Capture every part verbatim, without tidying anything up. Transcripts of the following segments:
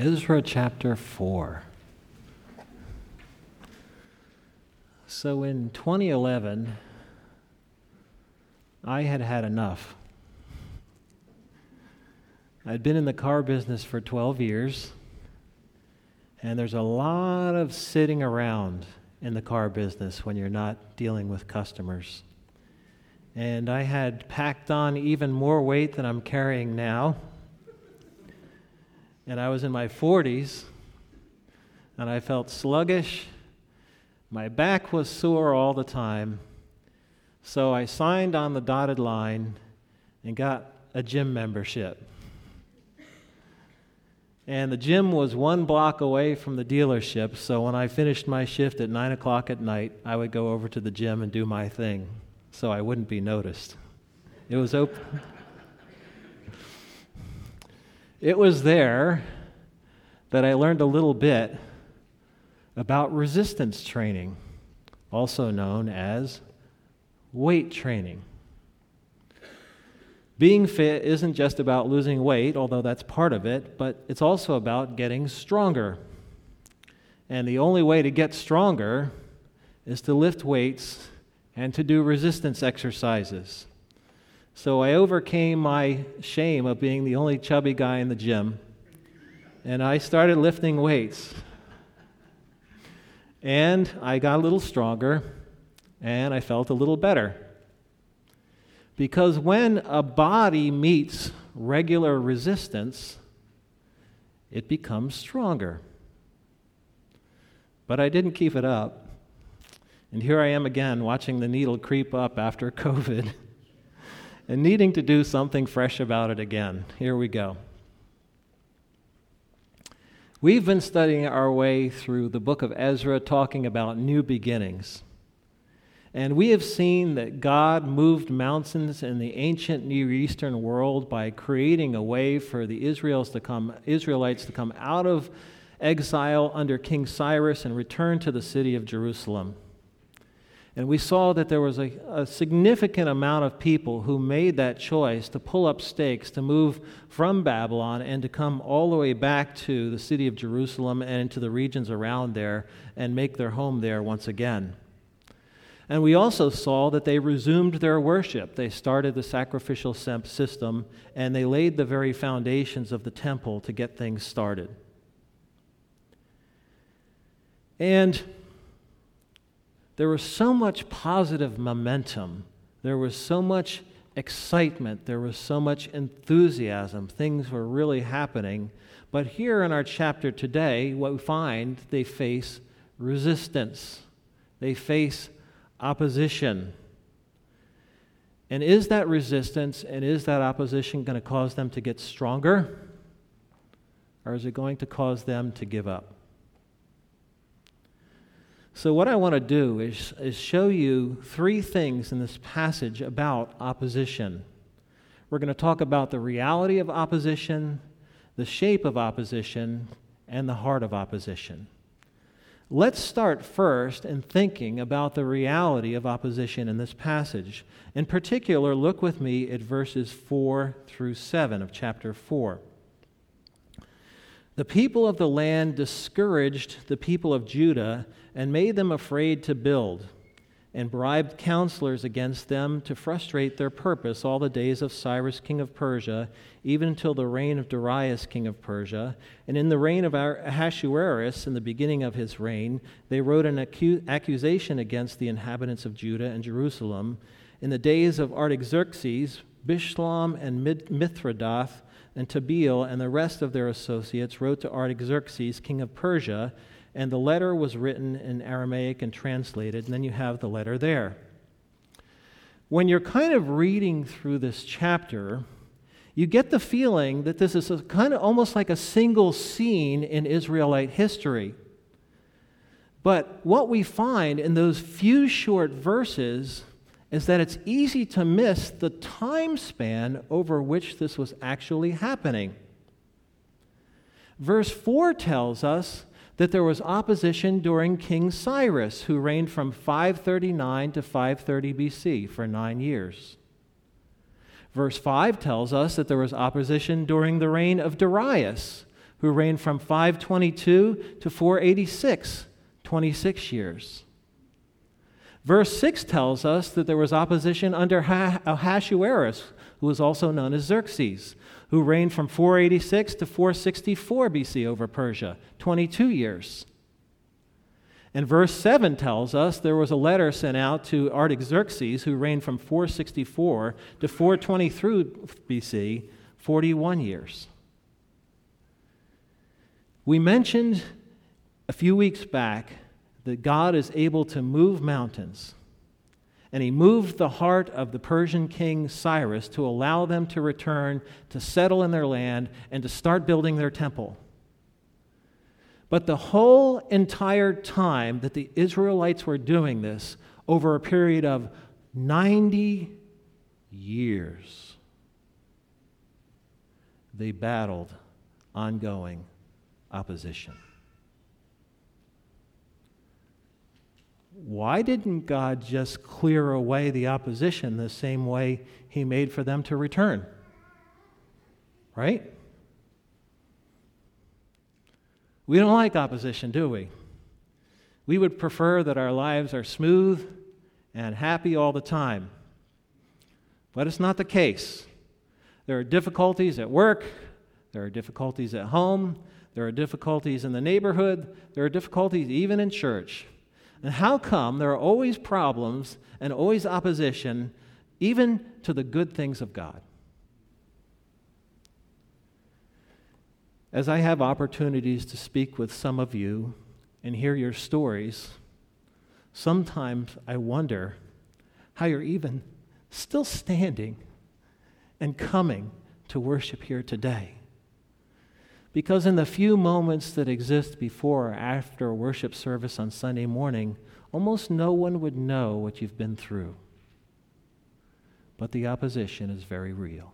Ezra chapter four. So in twenty eleven, I had had enough. I'd been in the car business for twelve years, and there's a lot of sitting around in the car business when you're not dealing with customers. And I had packed on even more weight than I'm carrying now. And I was in my forties, and I felt sluggish. My back was sore all the time. So I signed on the dotted line and got a gym membership. And the gym was one block away from the dealership, so when I finished my shift at nine o'clock at night, I would go over to the gym and do my thing, so I wouldn't be noticed. It was open. It was there that I learned a little bit about resistance training, also known as weight training. Being fit isn't just about losing weight, although that's part of it, but it's also about getting stronger. And the only way to get stronger is to lift weights and to do resistance exercises. So I overcame my shame of being the only chubby guy in the gym, and I started lifting weights. And I got a little stronger, and I felt a little better. Because when a body meets regular resistance, it becomes stronger. But I didn't keep it up. And here I am again, watching the needle creep up after COVID and needing to do something fresh about it again. Here we go. We've been studying our way through the book of Ezra, talking about new beginnings. And we have seen that God moved mountains in the ancient Near Eastern world by creating a way for the Israels to come, Israelites to come out of exile under King Cyrus and return to the city of Jerusalem. And we saw that there was a, a significant amount of people who made that choice to pull up stakes, to move from Babylon and to come all the way back to the city of Jerusalem and into the regions around there and make their home there once again. And we also saw that they resumed their worship. They started the sacrificial system, and they laid the very foundations of the temple to get things started. And there was so much positive momentum. There was so much excitement. There was so much enthusiasm. Things were really happening. But here in our chapter today, what we find, they face resistance. They face opposition. And is that resistance and is that opposition going to cause them to get stronger? Or is it going to cause them to give up? So what I want to do is, is show you three things in this passage about opposition. We're going to talk about the reality of opposition, the shape of opposition, and the heart of opposition. Let's start first in thinking about the reality of opposition in this passage. In particular, look with me at verses four through seven of chapter four. The people of the land discouraged the people of Judah and made them afraid to build, and bribed counselors against them to frustrate their purpose all the days of Cyrus king of Persia, even until the reign of Darius king of Persia. And in the reign of Ahasuerus, in the beginning of his reign, they wrote an acu- accusation against the inhabitants of Judah and Jerusalem. In the days of Artaxerxes, Bishlam and Mid- Mithridath and Tabeel and the rest of their associates wrote to Artaxerxes king of Persia, and the letter was written in Aramaic and translated, and then you have the letter there. When you're kind of reading through this chapter, you get the feeling that this is a kind of almost like a single scene in Israelite history. But what we find in those few short verses is that it's easy to miss the time span over which this was actually happening. Verse four tells us that there was opposition during King Cyrus, who reigned from five thirty-nine to five thirty B C for nine years. Verse five tells us that there was opposition during the reign of Darius, who reigned from five twenty-two to four eighty-six, twenty-six years. Verse six tells us that there was opposition under Ahasuerus, who was also known as Xerxes, who reigned from four eighty-six to four sixty-four B C over Persia, twenty-two years. And verse seven tells us there was a letter sent out to Artaxerxes, who reigned from four sixty-four to four twenty-three B C, forty-one years. We mentioned a few weeks back that God is able to move mountains. And he moved the heart of the Persian king Cyrus to allow them to return, to settle in their land, and to start building their temple. But the whole entire time that the Israelites were doing this, over a period of ninety years, they battled ongoing opposition. Why didn't God just clear away the opposition the same way he made for them to return? Right? We don't like opposition, do we? We would prefer that our lives are smooth and happy all the time. But it's not the case. There are difficulties at work. There are difficulties at home. There are difficulties in the neighborhood. There are difficulties even in church. And how come there are always problems and always opposition, even to the good things of God? As I have opportunities to speak with some of you and hear your stories, sometimes I wonder how you're even still standing and coming to worship here today. Because in the few moments that exist before or after a worship service on Sunday morning, almost no one would know what you've been through. But the opposition is very real.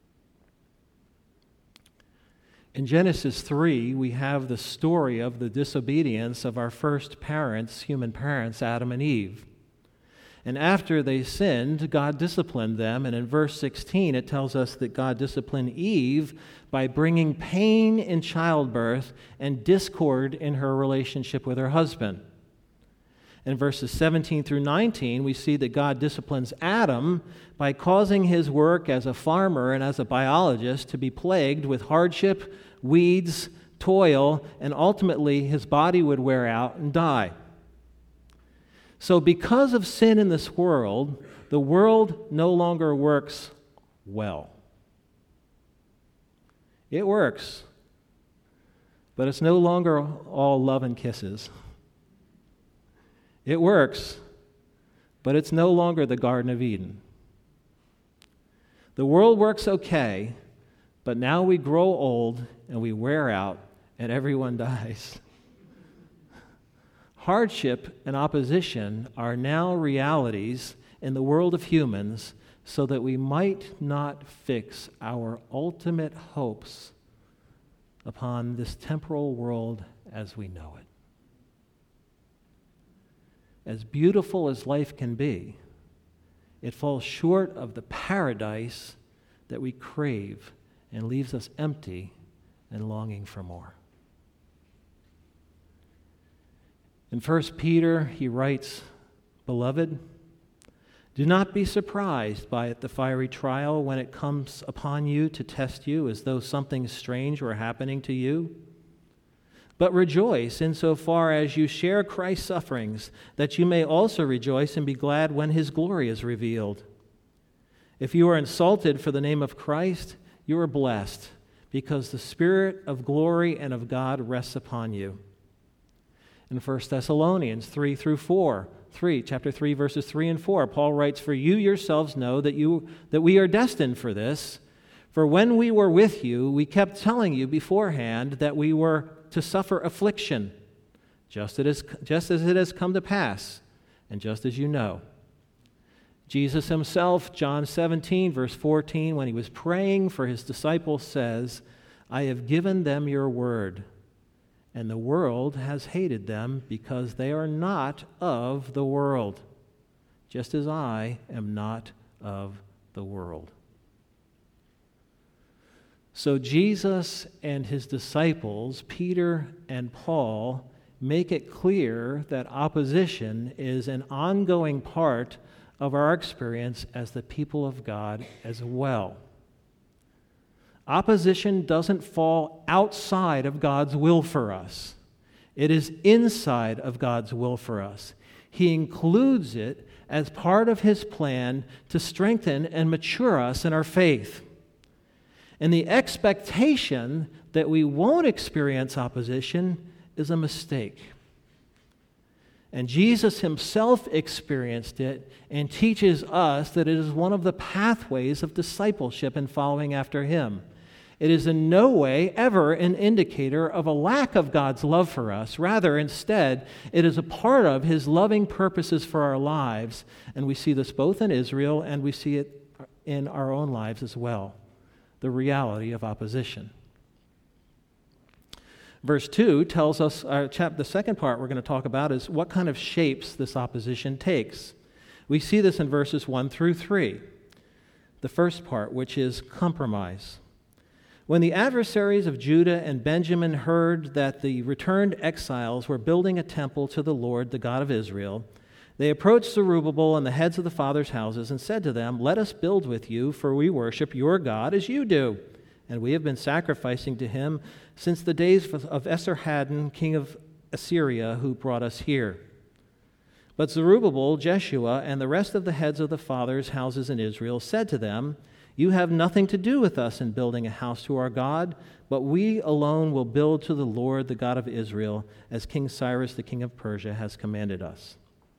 In Genesis three, we have the story of the disobedience of our first parents, human parents, Adam and Eve. And after they sinned, God disciplined them. And in verse sixteen, it tells us that God disciplined Eve by bringing pain in childbirth and discord in her relationship with her husband. In verses seventeen through nineteen, we see that God disciplines Adam by causing his work as a farmer and as a biologist to be plagued with hardship, weeds, toil, and ultimately his body would wear out and die. So because of sin in this world, the world no longer works well. It works, but it's no longer all love and kisses. It works, but it's no longer the Garden of Eden. The world works okay, but now we grow old and we wear out and everyone dies. Hardship and opposition are now realities in the world of humans so that we might not fix our ultimate hopes upon this temporal world as we know it. As beautiful as life can be, it falls short of the paradise that we crave and leaves us empty and longing for more. In First Peter, he writes, "Beloved, do not be surprised by the fiery trial when it comes upon you to test you as though something strange were happening to you. But rejoice insofar as you share Christ's sufferings, that you may also rejoice and be glad when his glory is revealed. If you are insulted for the name of Christ, you are blessed, because the Spirit of glory and of God rests upon you." In First Thessalonians three through four, three, chapter three, verses three and four, Paul writes, "For you yourselves know that you that we are destined for this. For when we were with you, we kept telling you beforehand that we were to suffer affliction, just as, just as it has come to pass, and just as you know." Jesus himself, John seventeen, verse fourteen, when he was praying for his disciples, says, "I have given them your word, and the world has hated them because they are not of the world, just as I am not of the world." So Jesus and his disciples, Peter and Paul, make it clear that opposition is an ongoing part of our experience as the people of God as well. Opposition doesn't fall outside of God's will for us. It is inside of God's will for us. He includes it as part of his plan to strengthen and mature us in our faith. And the expectation that we won't experience opposition is a mistake. And Jesus himself experienced it and teaches us that it is one of the pathways of discipleship and following after him. It is in no way ever an indicator of a lack of God's love for us. Rather, instead, it is a part of his loving purposes for our lives. And we see this both in Israel and we see it in our own lives as well. The reality of opposition. Verse two tells us, our chap, the second part we're going to talk about is what kind of shapes this opposition takes. We see this in verses one through three. The first part, which is compromise. When the adversaries of Judah and Benjamin heard that the returned exiles were building a temple to the Lord, the God of Israel, they approached Zerubbabel and the heads of the fathers' houses and said to them, "Let us build with you, for we worship your God as you do. And we have been sacrificing to him since the days of Esarhaddon, king of Assyria, who brought us here." But Zerubbabel, Jeshua, and the rest of the heads of the fathers' houses in Israel said to them, "You have nothing to do with us in building a house to our God, but we alone will build to the Lord, the God of Israel, as King Cyrus, the king of Persia, has commanded us."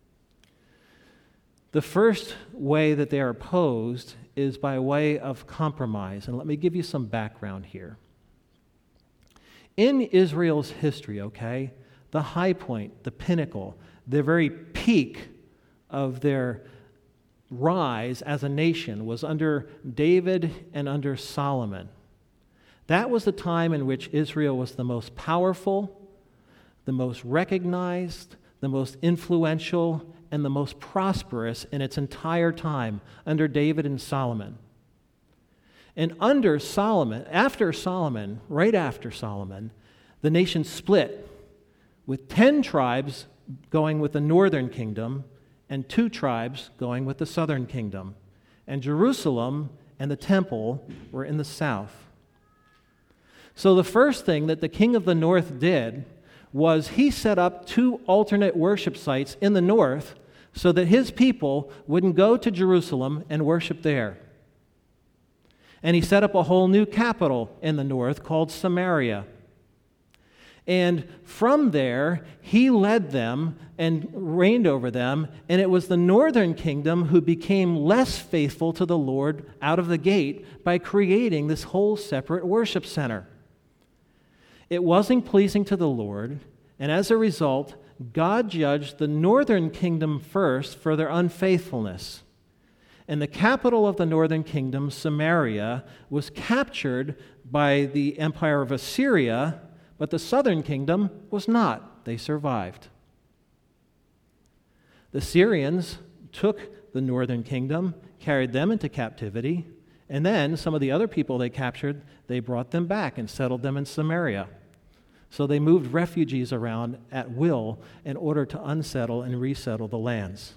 The first way that they are opposed is by way of compromise. And let me give you some background here. In Israel's history, okay, the high point, the pinnacle, the very peak of their rise as a nation was under David and under Solomon. That was the time in which Israel was the most powerful, the most recognized, the most influential, and the most prosperous in its entire time under David and Solomon. And under Solomon, after Solomon, right after Solomon, the nation split with ten tribes going with the northern kingdom and two tribes going with the southern kingdom. And Jerusalem and the temple were in the south. So the first thing that the king of the north did was he set up two alternate worship sites in the north so that his people wouldn't go to Jerusalem and worship there. And he set up a whole new capital in the north called Samaria. And from there, he led them and reigned over them, and it was the northern kingdom who became less faithful to the Lord out of the gate by creating this whole separate worship center. It wasn't pleasing to the Lord, and as a result, God judged the northern kingdom first for their unfaithfulness. And the capital of the northern kingdom, Samaria, was captured by the empire of Assyria, but the southern kingdom was not. They survived. The Syrians took the northern kingdom, carried them into captivity, and then some of the other people they captured, they brought them back and settled them in Samaria. So they moved refugees around at will in order to unsettle and resettle the lands.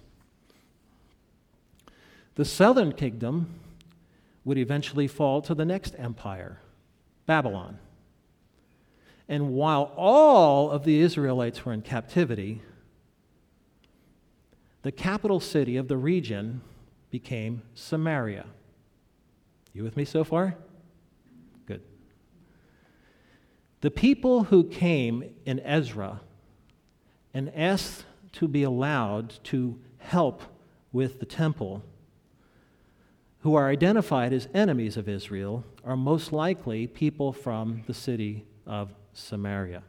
The southern kingdom would eventually fall to the next empire, Babylon. And while all of the Israelites were in captivity, the capital city of the region became Samaria. You with me so far? Good. The people who came in Ezra and asked to be allowed to help with the temple, who are identified as enemies of Israel, are most likely people from the city of Samaria.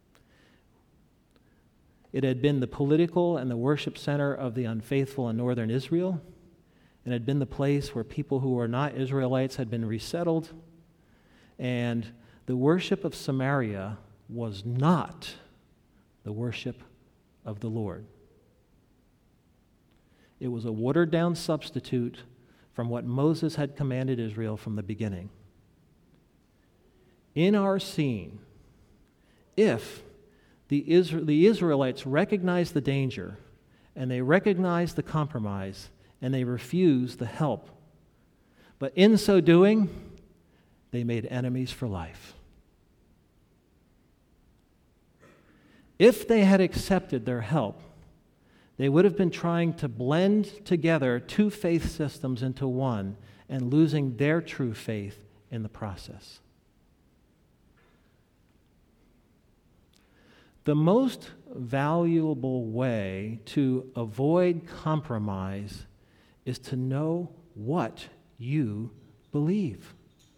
It had been the political and the worship center of the unfaithful in northern Israel, and had been the place where people who were not Israelites had been resettled, and the worship of Samaria was not the worship of the Lord. It was a watered-down substitute from what Moses had commanded Israel from the beginning. in our scene, if the, Isra- the Israelites recognize the danger and they recognize the compromise and they refuse the help, but in so doing, they made enemies for life. If they had accepted their help, they would have been trying to blend together two faith systems into one and losing their true faith in the process. The most valuable way to avoid compromise is to know what you believe,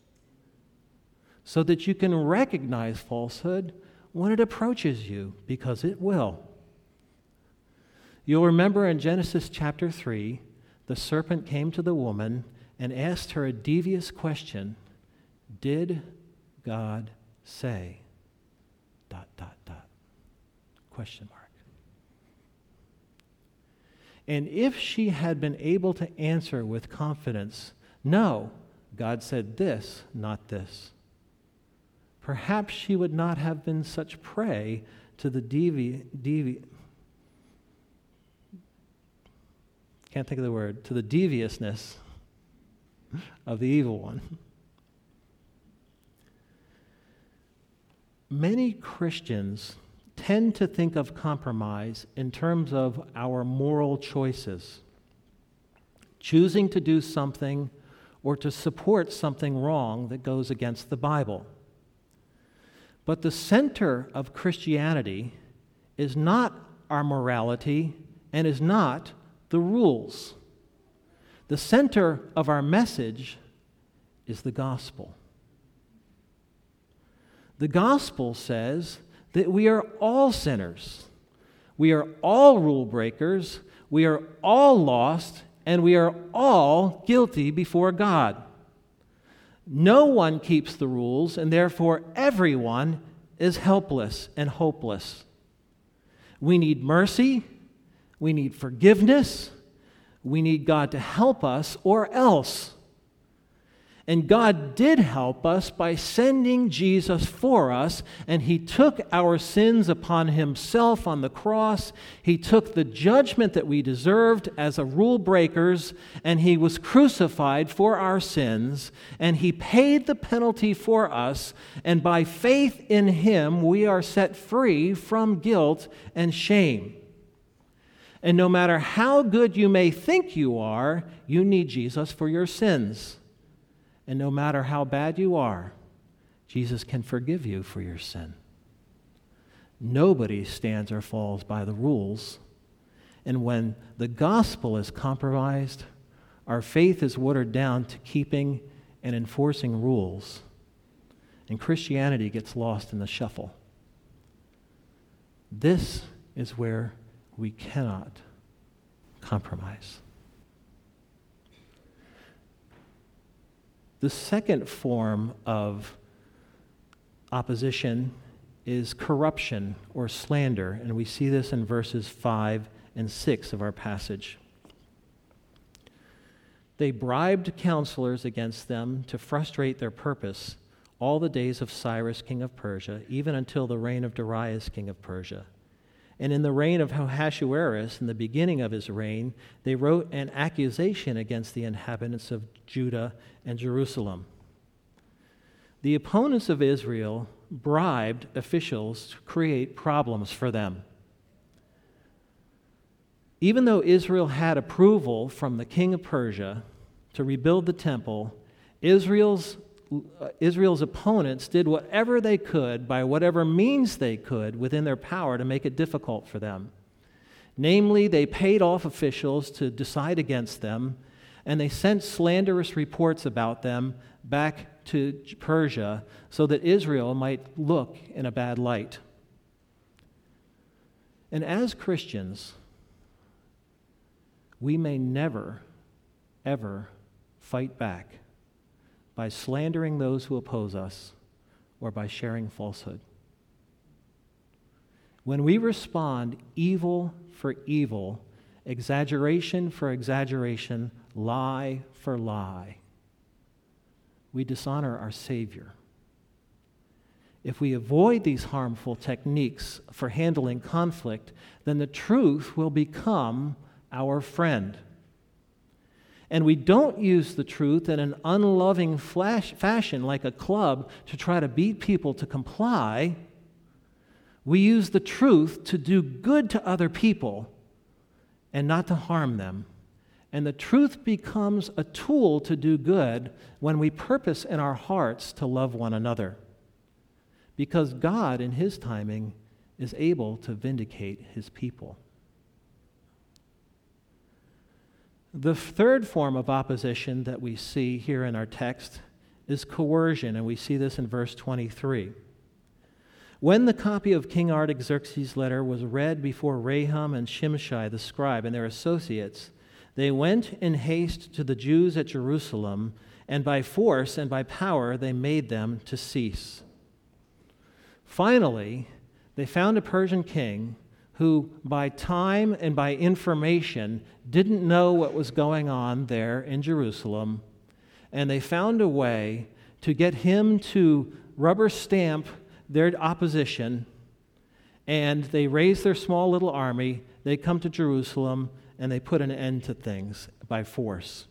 so that you can recognize falsehood when it approaches you, because it will. You'll remember in Genesis chapter three, the serpent came to the woman and asked her a devious question. Did God say? Dot, dot, dot. Question mark. And if she had been able to answer with confidence, no, God said this, not this, perhaps she would not have been such prey to the devi, devi, can't think of the word, to the deviousness of the evil one. Many Christians tend to think of compromise in terms of our moral choices, choosing to do something or to support something wrong that goes against the Bible. But the center of Christianity is not our morality and is not the rules. The center of our message is the gospel. The gospel says that we are all sinners. We are all rule breakers. We are all lost, and we are all guilty before God. No one keeps the rules, and therefore everyone is helpless and hopeless. We need mercy. We need forgiveness. We need God to help us, or else. And God did help us by sending Jesus for us, and He took our sins upon Himself on the cross. He took the judgment that we deserved as a rule breakers, and He was crucified for our sins, and He paid the penalty for us, and by faith in Him, we are set free from guilt and shame. And no matter how good you may think you are, you need Jesus for your sins. And no matter how bad you are, Jesus can forgive you for your sin. Nobody stands or falls by the rules. And when the gospel is compromised, our faith is watered down to keeping and enforcing rules, and Christianity gets lost in the shuffle. This is where we cannot compromise. The second form of opposition is corruption or slander, and we see this in verses five and six of our passage. They bribed counselors against them to frustrate their purpose all the days of Cyrus, king of Persia, even until the reign of Darius, king of Persia. And in the reign of Ahasuerus, in the beginning of his reign, they wrote an accusation against the inhabitants of Judah and Jerusalem. The opponents of Israel bribed officials to create problems for them. Even though Israel had approval from the king of Persia to rebuild the temple, Israel's Uh, Israel's opponents did whatever they could, by whatever means they could, within their power to make it difficult for them. Namely, they paid off officials to decide against them, and they sent slanderous reports about them back to Persia so that Israel might look in a bad light. And as Christians, we may never, ever fight back by slandering those who oppose us or by sharing falsehood. When we respond evil for evil, exaggeration for exaggeration, lie for lie, we dishonor our Savior. if we avoid these harmful techniques for handling conflict, then the truth will become our friend. And we don't use the truth in an unloving flash fashion like a club to try to beat people to comply. We use the truth to do good to other people and not to harm them. And the truth becomes a tool to do good when we purpose in our hearts to love one another. Because God, in His timing, is able to vindicate His people. The third form of opposition that we see here in our text is coercion, and we see this in verse twenty-three. When the copy of King Artaxerxes' letter was read before Raham and Shimshai the scribe and their associates, they went in haste to the Jews at Jerusalem, and by force and by power they made them to cease. Finally, they found a Persian king who, by time and by information, didn't know what was going on there in Jerusalem, and they found a way to get him to rubber stamp their opposition, and they raised their small little army. They come to Jerusalem, and they put an end to things by force.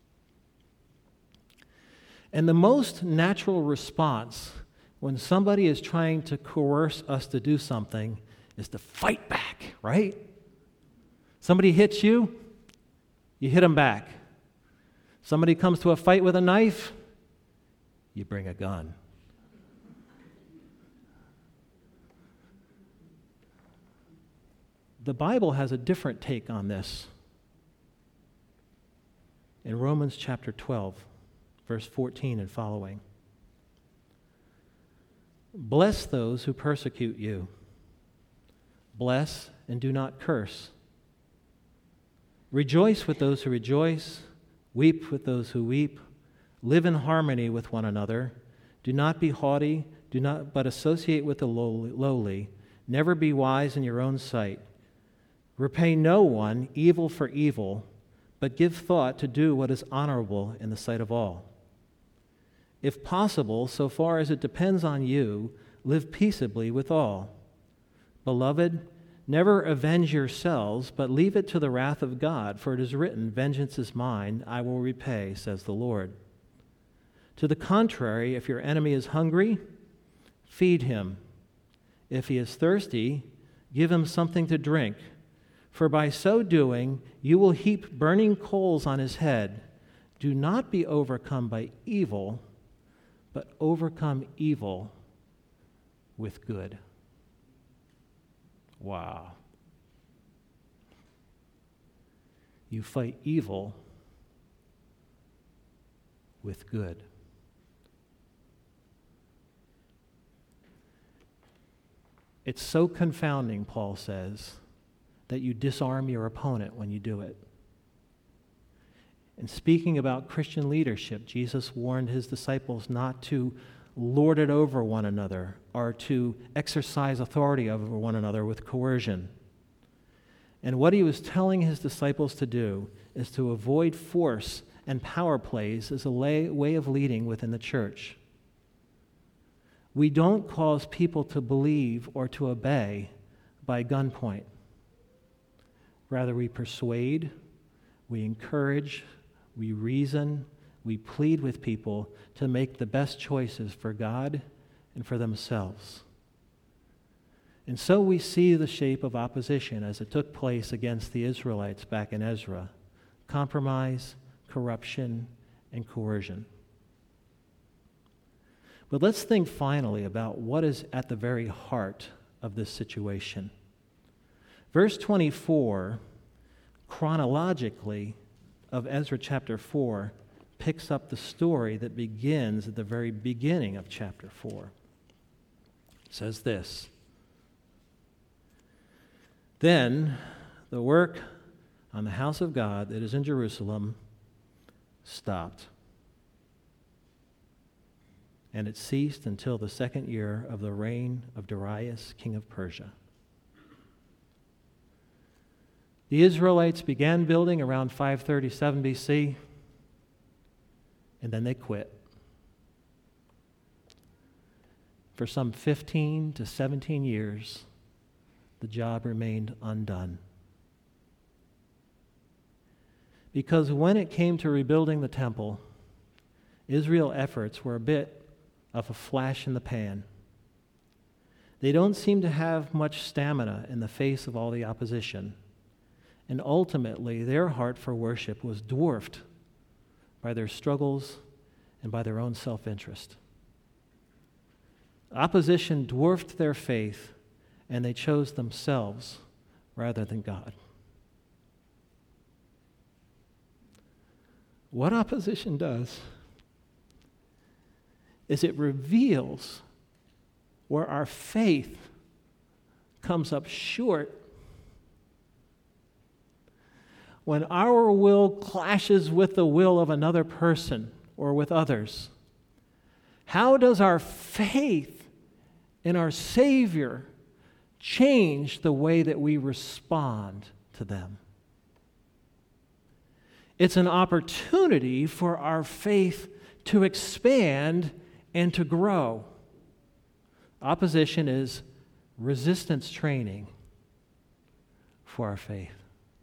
And the most natural response when somebody is trying to coerce us to do something is to fight back, right? Somebody hits you, you hit them back. Somebody comes to a fight with a knife, you bring a gun. The Bible has a different take on this. In Romans chapter twelve, verse fourteen and following. Bless those who persecute you. Bless and do not curse. Rejoice with those who rejoice. Weep with those who weep. Live in harmony with one another. Do not be haughty, do not but associate with the lowly. Never be wise in your own sight. Repay no one evil for evil, but give thought to do what is honorable in the sight of all. If possible, so far as it depends on you, live peaceably with all. Beloved, never avenge yourselves, but leave it to the wrath of God, for it is written, "Vengeance is mine, I will repay," says the Lord. To the contrary, if your enemy is hungry, feed him. If he is thirsty, give him something to drink, for by so doing you will heap burning coals on his head. Do not be overcome by evil, but overcome evil with good. Wow. You fight evil with good. It's so confounding, Paul says, that you disarm your opponent when you do it. And speaking about Christian leadership, Jesus warned his disciples not to lord it over one another or to exercise authority over one another with coercion. And what he was telling his disciples to do is to avoid force and power plays as a way of leading within the church. We don't cause people to believe or to obey by gunpoint. Rather, we persuade, we encourage, we reason, we plead with people to make the best choices for God and for themselves. And so we see the shape of opposition as it took place against the Israelites back in Ezra: compromise, corruption, and coercion. But let's think finally about what is at the very heart of this situation. Verse twenty-four, chronologically, of Ezra chapter four, picks up the story that begins at the very beginning of chapter four. It says this: Then the work on the house of God that is in Jerusalem stopped, and it ceased until the second year of the reign of Darius, king of Persia. The Israelites began building around five thirty-seven B C, and then they quit. For some fifteen to seventeen years, the job remained undone. Because when it came to rebuilding the temple, Israel's efforts were a bit of a flash in the pan. They don't seem to have much stamina in the face of all the opposition. And ultimately, their heart for worship was dwarfed by their struggles and by their own self-interest. Opposition dwarfed their faith, and they chose themselves rather than God. What opposition does is it reveals where our faith comes up short. When our will clashes with the will of another person or with others, how does our faith in our Savior change the way that we respond to them? It's an opportunity for our faith to expand and to grow. Opposition is resistance training for our faith.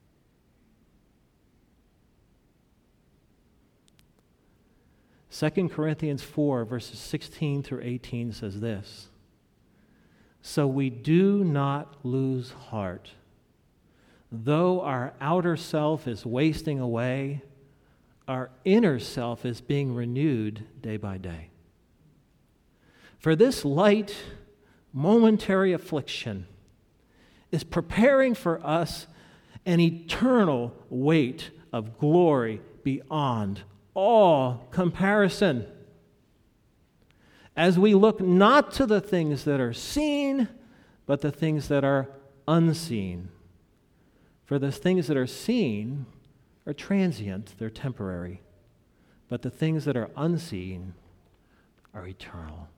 Second Corinthians four, verses sixteen through eighteen says this: "So we do not lose heart. Though our outer self is wasting away, our inner self is being renewed day by day. For this light, momentary affliction is preparing for us an eternal weight of glory beyond all comparison, as we look not to the things that are seen, but the things that are unseen. For the things that are seen are transient, they're temporary, but the things that are unseen are eternal."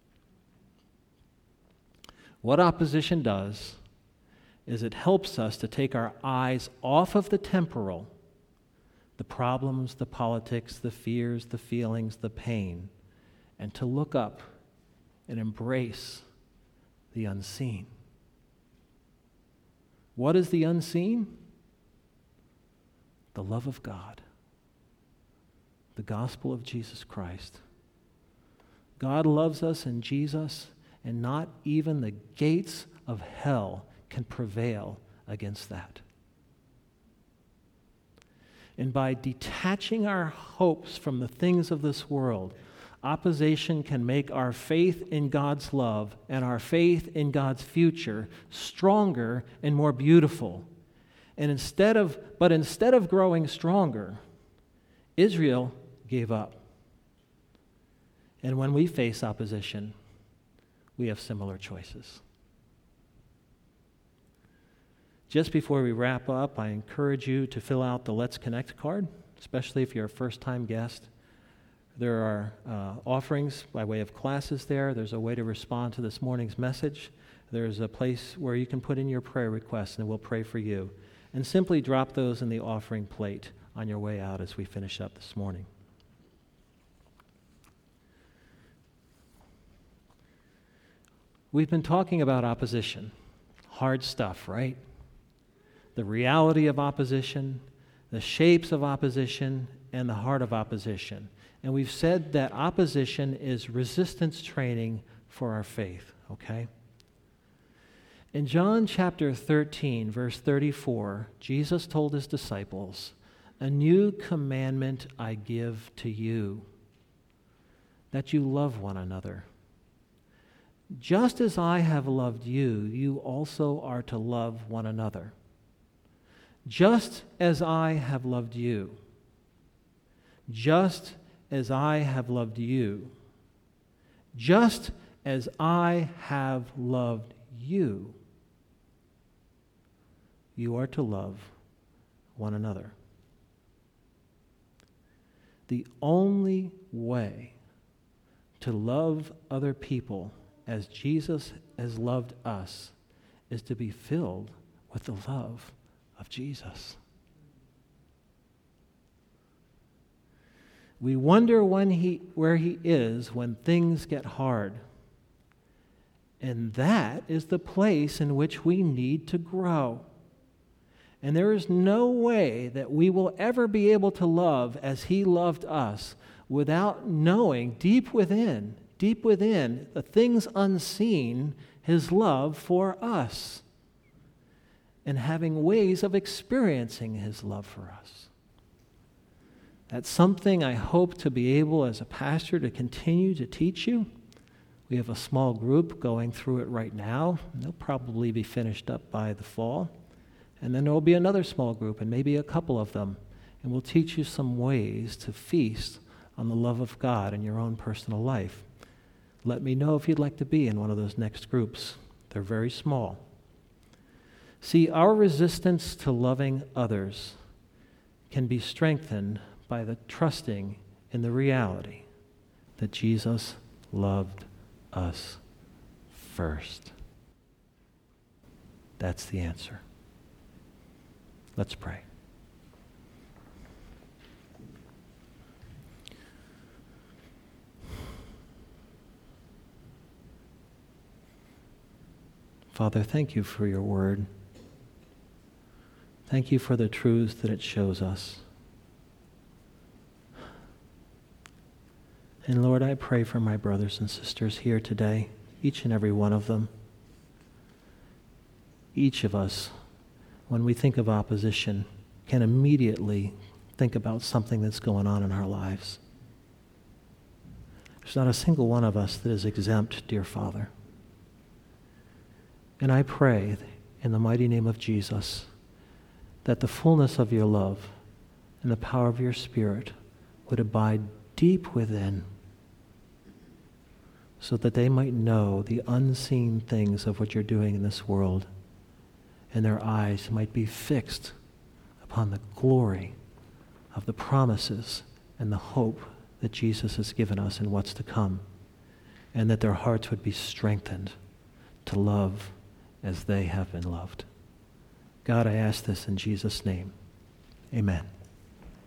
What opposition does is it helps us to take our eyes off of the temporal, the problems, the politics, the fears, the feelings, the pain, and to look up and embrace the unseen. What is the unseen? The love of God, the gospel of Jesus Christ. God loves us in Jesus, and not even the gates of hell can prevail against that. And by detaching our hopes from the things of this world, opposition can make our faith in God's love and our faith in God's future stronger and more beautiful. And instead of, but instead of growing stronger, Israel gave up. And when we face opposition, we have similar choices. Just before we wrap up, I encourage you to fill out the Let's Connect card, especially if you're a first-time guest. There are uh, offerings by way of classes there. There's a way to respond to this morning's message. There's a place where you can put in your prayer requests, and we'll pray for you. And simply drop those in the offering plate on your way out as we finish up this morning. We've been talking about opposition. Hard stuff, right? The reality of opposition, the shapes of opposition, and the heart of opposition. And we've said that opposition is resistance training for our faith, okay? In John chapter thirteen, verse thirty-four, Jesus told his disciples, "A new commandment I give to you, that you love one another. Just as I have loved you, you also are to love one another. Just as I have loved you. Just as I have loved you. Just as I have loved you. You are to love one another." The only way to love other people as Jesus has loved us is to be filled with the love of Jesus. We wonder when he, where he is when things get hard. And that is the place in which we need to grow. And there is no way that we will ever be able to love as He loved us without knowing deep within, deep within, the things unseen, His love for us, and having ways of experiencing His love for us. That's something I hope to be able as a pastor to continue to teach you. We have a small group going through it right now. They'll probably be finished up by the fall. And then there will be another small group, and maybe a couple of them. And we'll teach you some ways to feast on the love of God in your own personal life. Let me know if you'd like to be in one of those next groups. They're very small. See, our resistance to loving others can be strengthened by the trusting in the reality that Jesus loved us first. That's the answer. Let's pray. Father, thank you for your word. Thank you for the truths that it shows us. And Lord, I pray for my brothers and sisters here today, each and every one of them. Each of us, when we think of opposition, can immediately think about something that's going on in our lives. There's not a single one of us that is exempt, dear Father. And I pray in the mighty name of Jesus that the fullness of your love and the power of your Spirit would abide deep within, so that they might know the unseen things of what you're doing in this world, and their eyes might be fixed upon the glory of the promises and the hope that Jesus has given us in what's to come, and that their hearts would be strengthened to love as they have been loved. God, I ask this in Jesus' name. Amen.